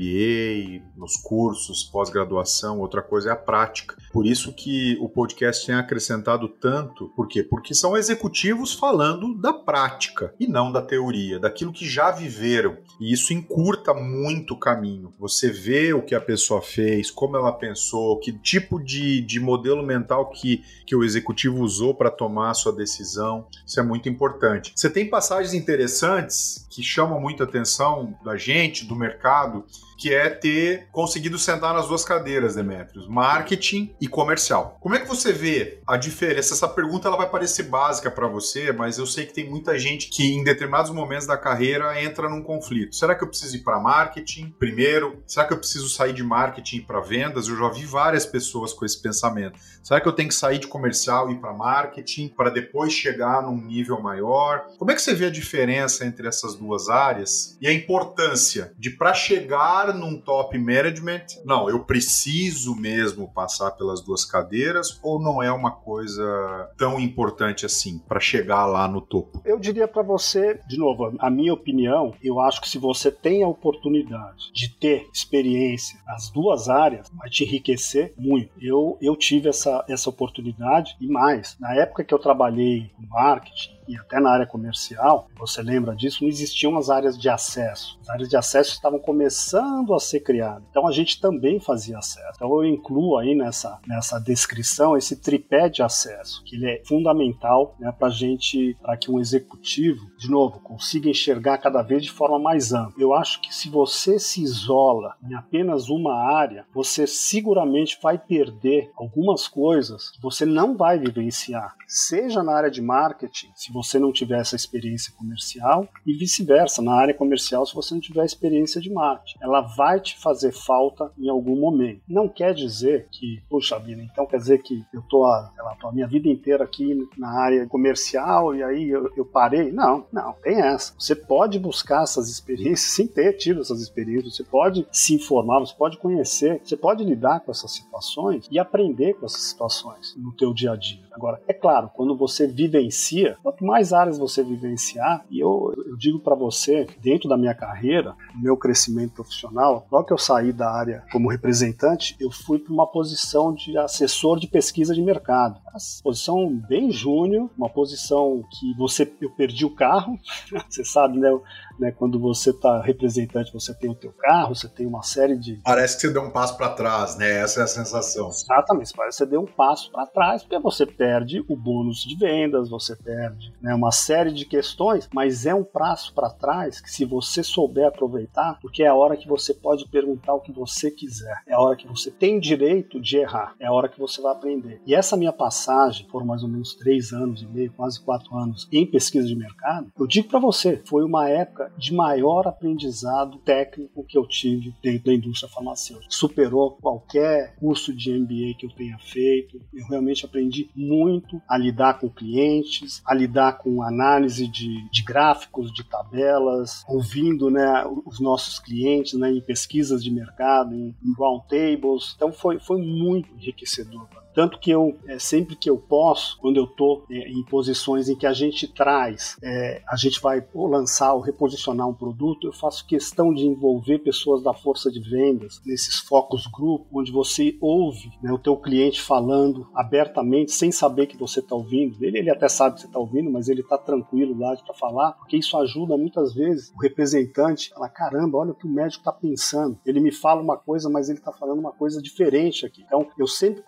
B A, nos cursos, pós-graduação, outra coisa é a prática. Por isso que o podcast tem acrescentado tanto. Por quê? Porque são executivos falando da prática e não da teoria, daquilo que já viveram. E isso encurta muito o caminho. Você vê o que a pessoa fez, como ela pensou, que tipo de, de modelo mental que, que o executivo usou para tomar a sua decisão. Isso é muito importante. Você tem passagens interessantes que chamam muita atenção da gente, do mercado, que é ter conseguido sentar nas duas cadeiras, Demetrios, marketing e comercial. Como é que você vê a diferença? Essa pergunta ela vai parecer básica para você, mas eu sei que tem muita gente que em determinados momentos da carreira entra num conflito. Será que eu preciso ir para marketing primeiro? Será que eu preciso sair de marketing para vendas? Eu já vi várias pessoas com esse pensamento. Será que eu tenho que sair de comercial e ir para marketing para depois chegar num nível maior? Como é que você vê a diferença entre essas duas áreas e a importância de, para chegar num top management, não, eu preciso mesmo passar pelas duas cadeiras, ou não é uma coisa tão importante assim para chegar lá no topo? Eu diria para você, de novo, a minha opinião, eu acho que se você tem a oportunidade de ter experiência nas duas áreas, vai te enriquecer muito. Eu, eu tive essa, essa oportunidade e mais, na época que eu trabalhei com marketing e até na área comercial, você lembra disso, não existiam as áreas de acesso. As áreas de acesso estavam começando a ser criadas. Então a gente também fazia acesso. Então eu incluo aí nessa, nessa descrição esse tripé de acesso, que ele é fundamental, né, para gente, para que um executivo, de novo, consiga enxergar cada vez de forma mais ampla. Eu acho que se você se isola em apenas uma área, você seguramente vai perder algumas coisas que você não vai vivenciar, seja na área de marketing, se você não tiver essa experiência comercial, e vice-versa, na área comercial, se você não tiver experiência de marketing. Ela vai te fazer falta em algum momento. Não quer dizer que, puxa vida, então quer dizer que eu tô a, sei lá, tô a minha vida inteira aqui na área comercial e aí eu, eu parei? Não, não, tem essa. Você pode buscar essas experiências sem ter tido essas experiências, você pode se informar, você pode conhecer, você pode lidar com essas situações e aprender com essas situações no teu dia a dia. Agora, é claro, quando você vivencia, quanto mais áreas você vivenciar, e eu, eu digo para você, dentro da minha carreira, no meu crescimento profissional, logo que eu saí da área como representante, eu fui para uma posição de assessor de pesquisa de mercado. Uma posição bem júnior, uma posição que você, eu perdi o carro, você sabe, né? Né, quando você está representante, você tem o teu carro, você tem uma série de... Parece que você deu um passo para trás, né? Essa é a sensação. Exatamente, parece que você deu um passo para trás, porque você perde o bônus de vendas, você perde, né, uma série de questões, mas é um passo para trás que, se você souber aproveitar, porque é a hora que você pode perguntar o que você quiser, é a hora que você tem direito de errar, é a hora que você vai aprender. E essa minha passagem, foram mais ou menos três anos e meio, quase quatro anos em pesquisa de mercado, eu digo para você, foi uma época de maior aprendizado técnico que eu tive dentro da indústria farmacêutica. Superou qualquer curso de M B A que eu tenha feito. Eu realmente aprendi muito a lidar com clientes, a lidar com análise de, de gráficos, de tabelas, ouvindo, né, os nossos clientes, né, em pesquisas de mercado, em, em roundtables. Então foi, foi muito enriquecedor. Tanto que eu, é, sempre que eu posso, quando eu estou é, em posições em que a gente traz, é, a gente vai ou lançar ou reposicionar um produto, eu faço questão de envolver pessoas da força de vendas, nesses focus group, onde você ouve, né, o teu cliente falando abertamente, sem saber que você está ouvindo. Ele, ele até sabe que você está ouvindo, mas ele está tranquilo lá para falar, porque isso ajuda muitas vezes o representante a falar, caramba, olha o que o médico está pensando. Ele me fala uma coisa, mas ele está falando uma coisa diferente aqui. Então, eu sempre posso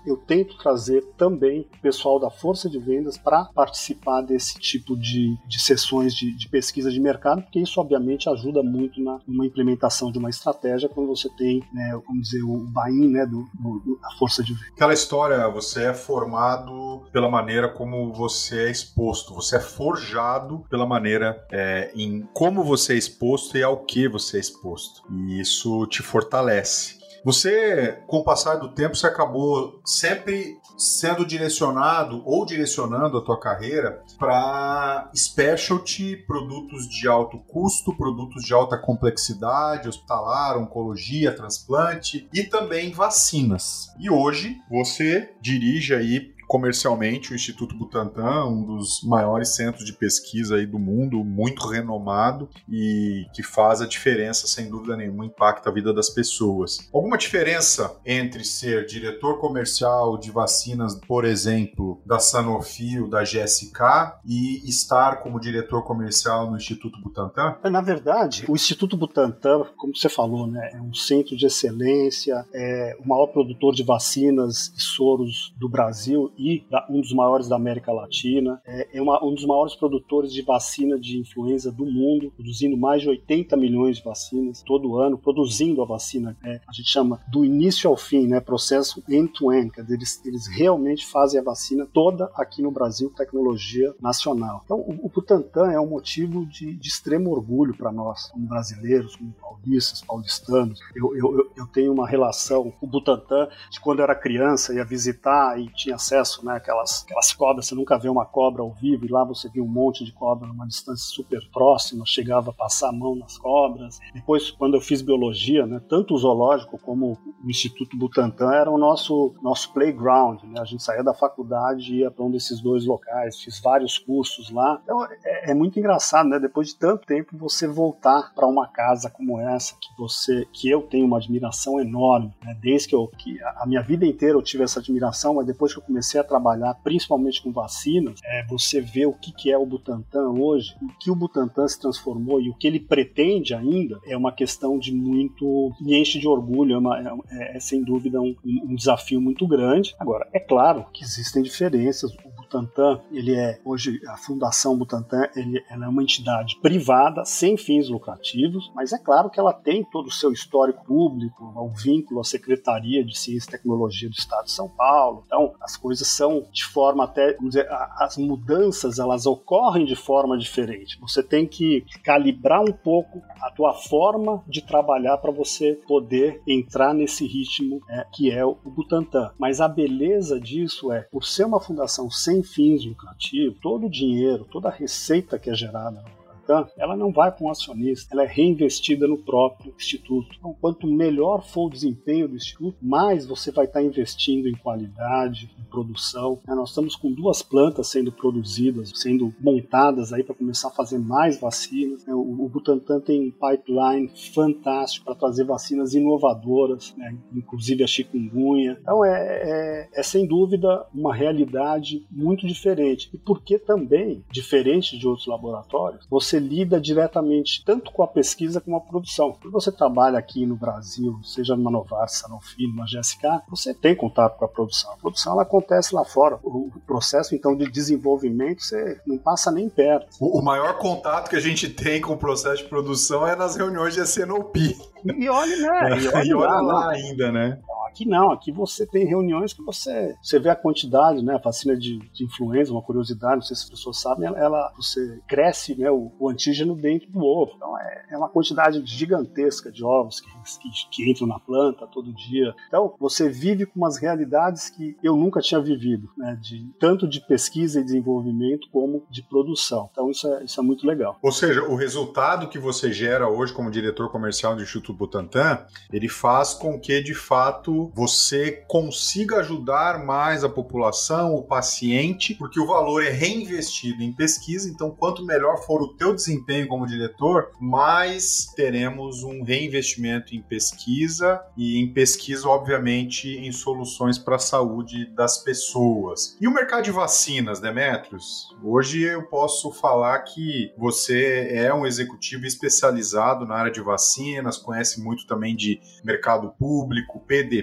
eu tento trazer também o pessoal da força de vendas para participar desse tipo de, de sessões de, de pesquisa de mercado, porque isso obviamente ajuda muito na numa implementação de uma estratégia quando você tem, né, vamos dizer, o buy-in, né, do, do, da força de venda. Aquela história, você é formado pela maneira como você é exposto, você é forjado pela maneira é, em como você é exposto e ao que você é exposto. E isso te fortalece. Você, com o passar do tempo, você acabou sempre sendo direcionado ou direcionando a tua carreira para specialty, produtos de alto custo, produtos de alta complexidade, hospitalar, oncologia, transplante e também vacinas. E hoje você dirige aí comercialmente o Instituto Butantan, um dos maiores centros de pesquisa aí do mundo, muito renomado e que faz a diferença, sem dúvida nenhuma, impacta a vida das pessoas. Alguma diferença entre ser diretor comercial de vacinas, por exemplo, da Sanofi ou da G S K e estar como diretor comercial no Instituto Butantan? Na verdade, o Instituto Butantan, como você falou, né, é um centro de excelência, é o maior produtor de vacinas e soros do Brasil e um dos maiores da América Latina, é uma, um dos maiores produtores de vacina de influenza do mundo, produzindo mais de oitenta milhões de vacinas todo ano, produzindo a vacina, é, a gente chama do início ao fim, né, processo end-to-end, quer dizer, eles, eles realmente fazem a vacina toda aqui no Brasil, tecnologia nacional. Então, o, o Butantan é um motivo de, de extremo orgulho para nós, como brasileiros, como paulistas, paulistanos. Eu, eu, eu tenho uma relação com o Butantan de quando eu era criança, ia visitar e tinha acesso, né, aquelas, aquelas cobras, você nunca vê uma cobra ao vivo, e lá você vê um monte de cobra numa distância super próxima, chegava a passar a mão nas cobras. Depois, quando eu fiz biologia, né, tanto o zoológico como o Instituto Butantan era o nosso, nosso playground, né, a gente saía da faculdade e ia para um desses dois locais, fiz vários cursos lá. Então é, é muito engraçado, né, depois de tanto tempo você voltar para uma casa como essa, que você, que eu tenho uma admiração enorme, né, desde que eu, que a minha vida inteira eu tive essa admiração, mas depois que eu comecei a trabalhar principalmente com vacinas, é, você vê o que, que é o Butantan hoje, o que o Butantan se transformou e o que ele pretende ainda, é uma questão de muito, me enche de orgulho, é, uma, é, é sem dúvida um, um desafio muito grande. Agora, é claro que existem diferenças. O Butantan, ele é, hoje, a Fundação Butantan, ele, ela é uma entidade privada, sem fins lucrativos, mas é claro que ela tem todo o seu histórico público, o vínculo à Secretaria de Ciência e Tecnologia do Estado de São Paulo. Então, as coisas são de forma até, vamos dizer, as mudanças, elas ocorrem de forma diferente. Você tem que calibrar um pouco a tua forma de trabalhar para você poder entrar nesse ritmo é, que é o Butantan. Mas a beleza disso é, por ser uma fundação sem fins lucrativos, todo o dinheiro, toda a receita que é gerada ela não vai para um acionista, ela é reinvestida no próprio instituto. Então, quanto melhor for o desempenho do instituto, mais você vai estar investindo em qualidade, em produção. Nós estamos com duas plantas sendo produzidas, sendo montadas aí para começar a fazer mais vacinas. O Butantan tem um pipeline fantástico para trazer vacinas inovadoras, né? Inclusive a chikungunya. Então, é, é, é sem dúvida uma realidade muito diferente. E porque também, diferente de outros laboratórios, você lida diretamente tanto com a pesquisa como a produção. Quando você trabalha aqui no Brasil, seja numa Novartis, Sanofi, numa G S K, você tem contato com a produção. A produção ela acontece lá fora. O processo, então, de desenvolvimento, você não passa nem perto. O, o maior contato que a gente tem com o processo de produção é nas reuniões de S N O P. E olha, né? E olha, e olha lá, lá não. ainda, né? Aqui não, aqui você tem reuniões que você, você vê a quantidade, né? A vacina de, de influenza, uma curiosidade, não sei se as pessoas sabem, ela, ela você cresce, né, o, o antígeno dentro do ovo. Então é, é uma quantidade gigantesca de ovos que, que, que entram na planta todo dia. Então você vive com umas realidades que eu nunca tinha vivido, né? De, tanto de pesquisa e desenvolvimento como de produção. Então isso é, isso é muito legal. Ou seja, o resultado que você gera hoje como diretor comercial do Instituto Butantan, ele faz com que, de fato, você consiga ajudar mais a população, o paciente, porque o valor é reinvestido em pesquisa, então quanto melhor for o teu desempenho como diretor, mais teremos um reinvestimento em pesquisa e em pesquisa, obviamente, em soluções para a saúde das pessoas. E o mercado de vacinas, Demetrios? Hoje eu posso falar que você é um executivo especializado na área de vacinas, conhece muito também de mercado público, P D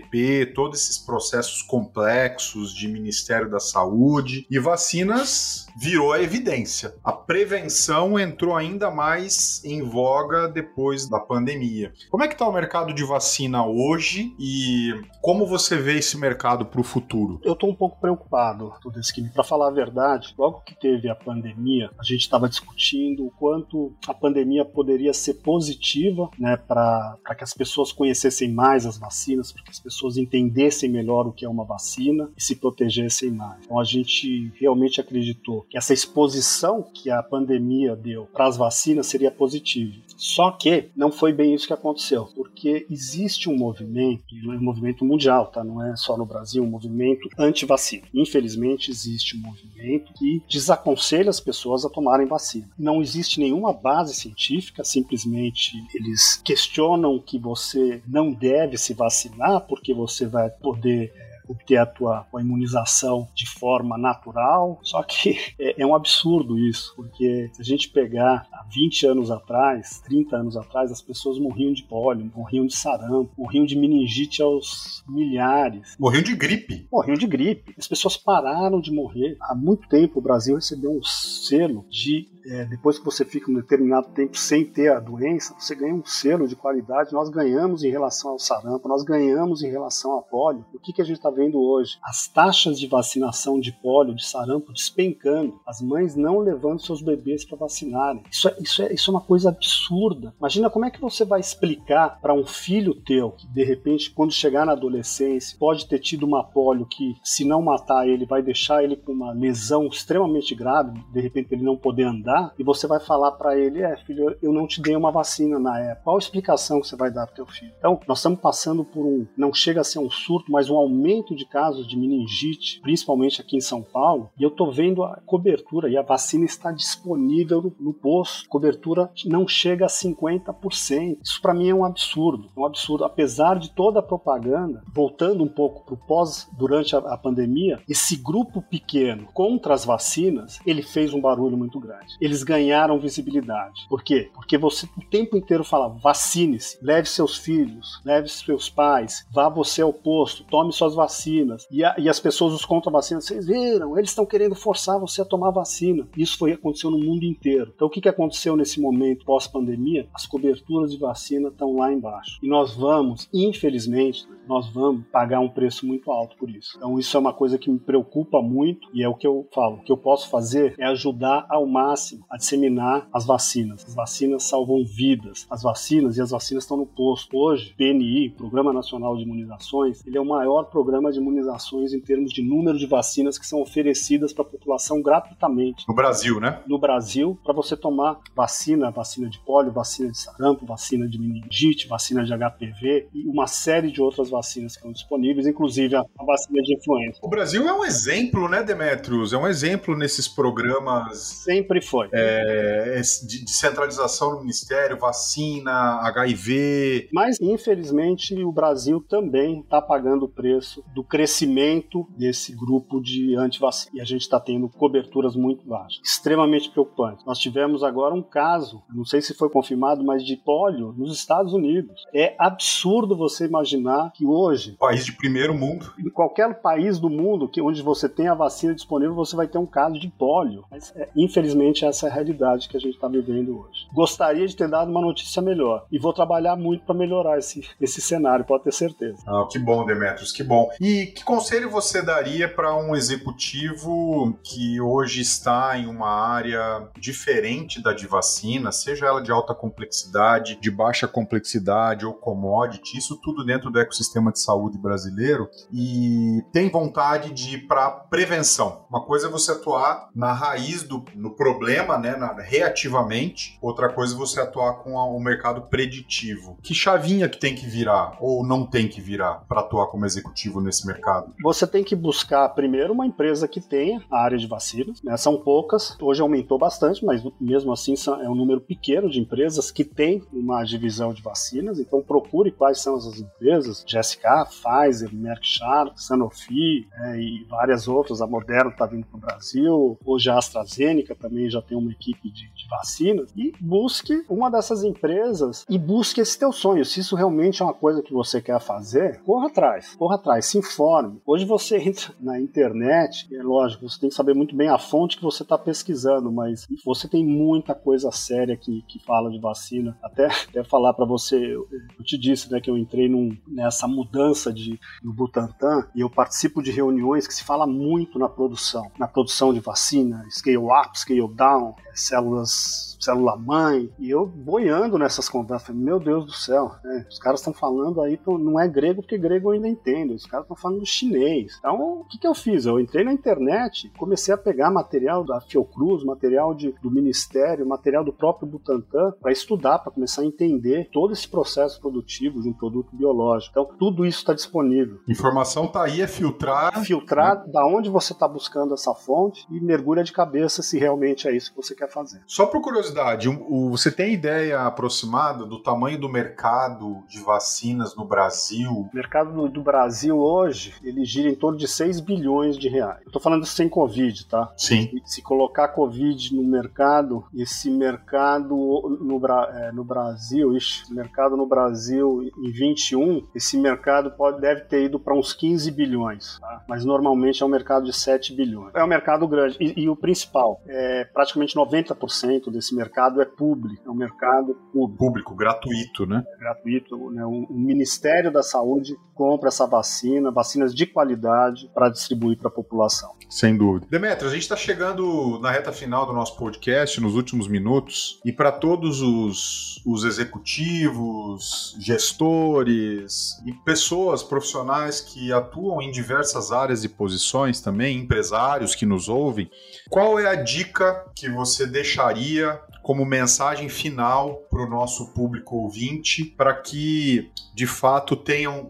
P, todos esses processos complexos de Ministério da Saúde, e vacinas virou a evidência. A prevenção entrou ainda mais em voga depois da pandemia. Como é que está o mercado de vacina hoje e como você vê esse mercado para o futuro? Eu estou um pouco preocupado, Todeskine. Para falar a verdade, logo que teve a pandemia, a gente estava discutindo o quanto a pandemia poderia ser positiva, né, para que as pessoas conhecessem mais as vacinas, para que as pessoas entendessem melhor o que é uma vacina e se protegessem mais. Então a gente realmente acreditou que essa exposição que a pandemia deu para as vacinas seria positiva. Só que não foi bem isso que aconteceu, porque existe um movimento, um movimento mundial, tá? Não é só no Brasil, um movimento anti-vacina. Infelizmente existe um movimento que desaconselha as pessoas a tomarem vacina. Não existe nenhuma base científica, simplesmente eles questionam que você não deve se vacinar porque você vai poder obter a tua a imunização de forma natural, só que é, é um absurdo isso, porque se a gente pegar há vinte anos atrás, trinta anos atrás, as pessoas morriam de pólio, morriam de sarampo, morriam de meningite aos milhares. Morriam de gripe. Morriam de gripe. As pessoas pararam de morrer. Há muito tempo o Brasil recebeu um selo de É, depois que você fica um determinado tempo sem ter a doença, você ganha um selo de qualidade. Nós ganhamos em relação ao sarampo, nós ganhamos em relação ao pólio. O que, que a gente está vendo hoje? As taxas de vacinação de pólio, de sarampo, despencando. As mães não levando seus bebês para vacinarem. Isso é, isso, é, isso é uma coisa absurda. Imagina como é que você vai explicar para um filho teu que, de repente, quando chegar na adolescência, pode ter tido uma pólio que, se não matar ele, vai deixar ele com uma lesão extremamente grave, de repente ele não poder andar, e você vai falar para ele, é filho, eu não te dei uma vacina na época. Qual a explicação que você vai dar para teu filho? Então, nós estamos passando por um, não chega a ser um surto, mas um aumento de casos de meningite, principalmente aqui em São Paulo, e eu estou vendo a cobertura, e a vacina está disponível no, no posto. A cobertura não chega a cinquenta por cento. Isso para mim é um absurdo, é um absurdo. Apesar de toda a propaganda, voltando um pouco para o pós, durante a, a pandemia, esse grupo pequeno contra as vacinas, ele fez um barulho muito grande. Eles ganharam visibilidade. Por quê? Porque você o tempo inteiro fala, vacine-se, leve seus filhos, leve seus pais, vá você ao posto, tome suas vacinas. E, a, e as pessoas, os contra-vacinas, vocês viram, eles estão querendo forçar você a tomar vacina. Isso foi, aconteceu no mundo inteiro. Então o que, que aconteceu nesse momento pós-pandemia? As coberturas de vacina estão lá embaixo. E nós vamos, infelizmente, nós vamos pagar um preço muito alto por isso. Então isso é uma coisa que me preocupa muito e é o que eu falo. O que eu posso fazer é ajudar ao máximo a disseminar as vacinas. As vacinas salvam vidas. As vacinas e as vacinas estão no posto. Hoje, P N I, Programa Nacional de Imunizações, ele é o maior programa de imunizações em termos de número de vacinas que são oferecidas para a população gratuitamente. No Brasil, né? No Brasil, para você tomar vacina, vacina de pólio, vacina de sarampo, vacina de meningite, vacina de H P V e uma série de outras vacinas que estão disponíveis, inclusive a, a vacina de influenza. O Brasil é um exemplo, né, Demetrios? É um exemplo nesses programas. Sempre foi. É, de, de centralização no Ministério, vacina, H I V. Mas, infelizmente, o Brasil também está pagando o preço do crescimento desse grupo de antivacina. E a gente está tendo coberturas muito baixas. Extremamente preocupante. Nós tivemos agora um caso, não sei se foi confirmado, mas de pólio nos Estados Unidos. É absurdo você imaginar que hoje... País de primeiro mundo. Em qualquer país do mundo que, onde você tem a vacina disponível, você vai ter um caso de pólio. Mas, é, infelizmente, essa é a realidade que a gente está vivendo hoje. Gostaria de ter dado uma notícia melhor. E vou trabalhar muito para melhorar esse, esse cenário, pode ter certeza. Ah, que bom, Demetrios, que bom. E que conselho você daria para um executivo que hoje está em uma área diferente da de vacina, seja ela de alta complexidade, de baixa complexidade ou commodity, isso tudo dentro do ecossistema de saúde brasileiro, e tem vontade de ir para prevenção? Uma coisa é você atuar na raiz do no problema, né, na, reativamente, outra coisa é você atuar com a, o mercado preditivo. Que chavinha que tem que virar ou não tem que virar para atuar como executivo nesse mercado? Você tem que buscar primeiro uma empresa que tenha a área de vacinas, né? São poucas, hoje aumentou bastante, mas mesmo assim é um número pequeno de empresas que tem uma divisão de vacinas, então procure quais são essas empresas, G S K, Pfizer, Merck Sharp, Sanofi, é, e várias outras, a Moderna está vindo para o Brasil, hoje a AstraZeneca também já tem uma equipe de, de vacinas, e busque uma dessas empresas e busque esse teu sonho. Se isso realmente é uma coisa que você quer fazer, corra atrás, corra atrás, se informe. Hoje você entra na internet, é lógico, você tem que saber muito bem a fonte que você está pesquisando, mas você tem muita coisa séria que, que fala de vacina. Até, até falar para você, eu, eu te disse, né, que eu entrei num, nessa mudança de, no Butantan, e eu participo de reuniões que se fala muito na produção, na produção de vacina, scale up, scale down, células, célula-mãe, e eu boiando nessas conversas, meu Deus do céu, né? Os caras estão falando aí, não é grego, porque grego eu ainda entendo, os caras estão falando chinês. Então, o que, que eu fiz? Eu entrei na internet, comecei a pegar material da Fiocruz, material de, do Ministério, material do próprio Butantan, para estudar, para começar a entender todo esse processo produtivo de um produto biológico. Então, tudo isso está disponível. Informação está aí, é filtrar. Filtrar né? Da onde você está buscando essa fonte e mergulha de cabeça se realmente é isso que você quer fazer. Só por curiosidade, o, você tem ideia aproximada do tamanho do mercado de vacinas no Brasil? O mercado do, do Brasil hoje, ele gira em torno de seis bilhões de reais. Eu tô falando isso sem Covid, tá? Sim. Se, se colocar Covid no mercado, esse mercado no, é, no Brasil, ixi, mercado no Brasil em vinte e um, esse mercado pode, deve ter ido para uns quinze bilhões, tá? Mas normalmente é um mercado de sete bilhões. É um mercado grande. E, e o principal, é, praticamente noventa por cento desse mercado é público. É um mercado público. Público, gratuito, né? É gratuito, né? O, o Ministério da Saúde compra essa vacina, vacinas de qualidade, para distribuir para a população. Sem dúvida. Demetrio, a gente está chegando na reta final do nosso podcast, nos últimos minutos, e para todos os, os executivos, gestores e pessoas profissionais que atuam em diversas áreas e posições também, empresários que nos ouvem, qual é a dica que você deixaria como mensagem final para o nosso público ouvinte, para que, de fato, tenham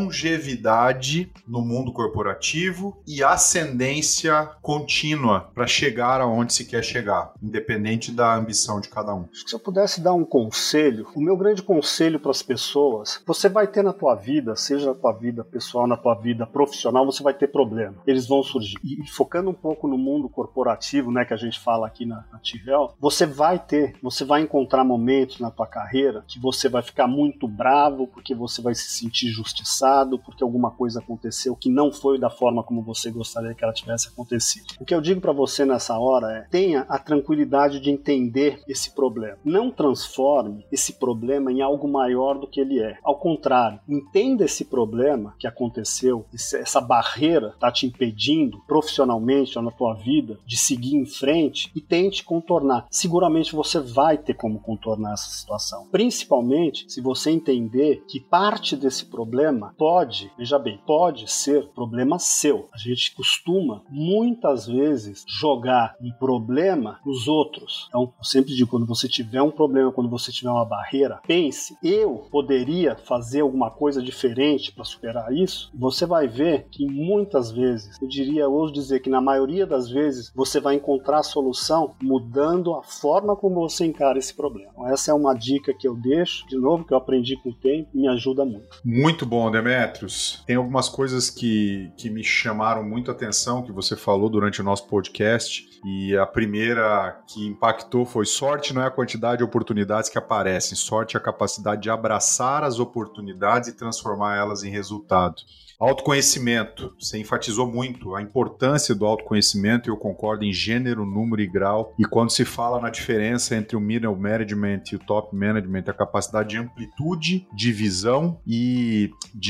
longevidade no mundo corporativo e ascendência contínua para chegar aonde se quer chegar, independente da ambição de cada um? Se eu pudesse dar um conselho, o meu grande conselho para as pessoas, você vai ter na tua vida, seja na tua vida pessoal, na tua vida profissional, você vai ter problema. Eles vão surgir. E focando um pouco no mundo corporativo, né, que a gente fala aqui na, na T-Real, você vai ter, você vai encontrar momentos na tua carreira que você vai ficar muito bravo, porque você vai se sentir injustiçado, porque alguma coisa aconteceu que não foi da forma como você gostaria que ela tivesse acontecido. O que eu digo para você nessa hora é, tenha a tranquilidade de entender esse problema. Não transforme esse problema em algo maior do que ele é. Ao contrário, entenda esse problema que aconteceu, essa barreira está te impedindo profissionalmente ou na tua vida de seguir em frente e tente contornar. Seguramente você vai ter como contornar essa situação. Principalmente se você entender que parte desse problema pode, veja bem, pode ser problema seu. A gente costuma muitas vezes jogar um problema nos outros. Então, eu sempre digo, quando você tiver um problema, quando você tiver uma barreira, pense, eu poderia fazer alguma coisa diferente para superar isso? Você vai ver que muitas vezes, eu diria, eu ouso dizer que na maioria das vezes, você vai encontrar a solução mudando a forma como você encara esse problema. Então, essa é uma dica que eu deixo, de novo, que eu aprendi com o tempo e me ajuda muito. Muito bom, Demetrios. Tem algumas coisas que, que me chamaram muito a atenção que você falou durante o nosso podcast, e a primeira que impactou foi: sorte não é a quantidade de oportunidades que aparecem, sorte é a capacidade de abraçar as oportunidades e transformar elas em resultado. Autoconhecimento, você enfatizou muito a importância do autoconhecimento, e eu concordo em gênero, número e grau. E quando se fala na diferença entre o middle management e o top management, a capacidade de amplitude, de visão e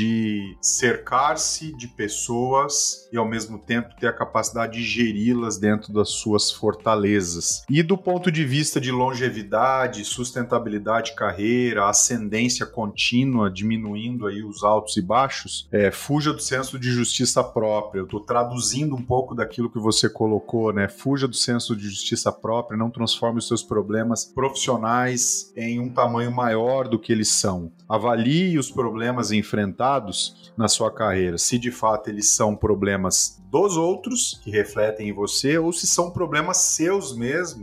de cercar-se de pessoas e ao mesmo tempo ter a capacidade de geri-las dentro das suas fortalezas. E do ponto de vista de longevidade, sustentabilidade de carreira, ascendência contínua, diminuindo aí os altos e baixos, é, fuja do senso de justiça própria. Eu estou traduzindo um pouco daquilo que você colocou, né? Fuja do senso de justiça própria, não transforme os seus problemas profissionais em um tamanho maior do que eles são. Avalie os problemas enfrentados na sua carreira, se de fato eles são problemas dos outros que refletem em você, ou se são problemas seus mesmos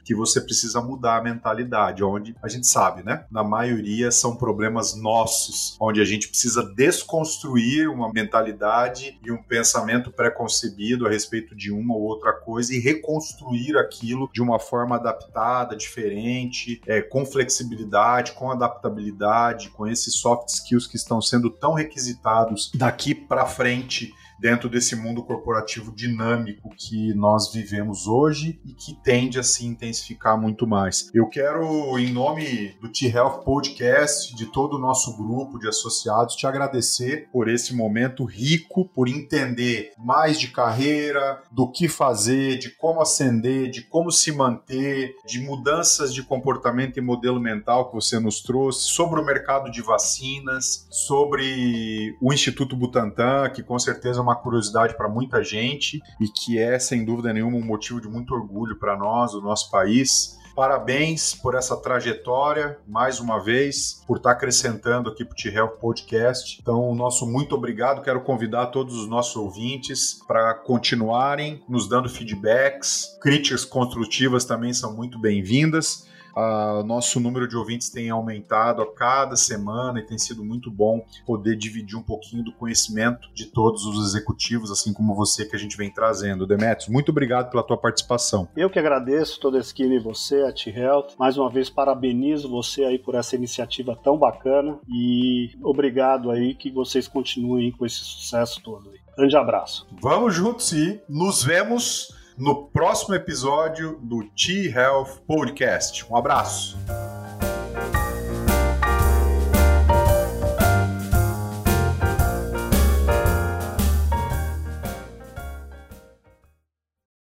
que você precisa mudar a mentalidade, onde a gente sabe, né? Na maioria são problemas nossos, onde a gente precisa desconstruir uma mentalidade e um pensamento pré-concebido a respeito de uma ou outra coisa e reconstruir aquilo de uma forma adaptada, diferente, é, com flexibilidade, com adaptabilidade, com esses soft skills que estão sendo tão requisitados daqui para frente dentro desse mundo corporativo dinâmico que nós vivemos hoje e que tende a se intensificar muito mais. Eu quero, em nome do T-Health Podcast, de todo o nosso grupo de associados, te agradecer por esse momento rico, por entender mais de carreira, do que fazer, de como ascender, de como se manter, de mudanças de comportamento e modelo mental que você nos trouxe, sobre o mercado de vacinas, sobre o Instituto Butantan, que com certeza é uma uma curiosidade para muita gente e que é, sem dúvida nenhuma, um motivo de muito orgulho para nós, o nosso país. Parabéns por essa trajetória, mais uma vez, por estar acrescentando aqui para o T-Health Podcast. Então, nosso muito obrigado. Quero convidar todos os nossos ouvintes para continuarem nos dando feedbacks. Críticas construtivas também são muito bem-vindas. Uh, nosso número de ouvintes tem aumentado a cada semana e tem sido muito bom poder dividir um pouquinho do conhecimento de todos os executivos, assim como você, que a gente vem trazendo. Demetrios, muito obrigado pela tua participação. Eu que agradeço toda essa equipe e você, a T-Health. Mais uma vez, parabenizo você aí por essa iniciativa tão bacana e obrigado aí, que vocês continuem com esse sucesso todo aí. Grande abraço. Vamos juntos e nos vemos no próximo episódio do T-Health Podcast. Um abraço.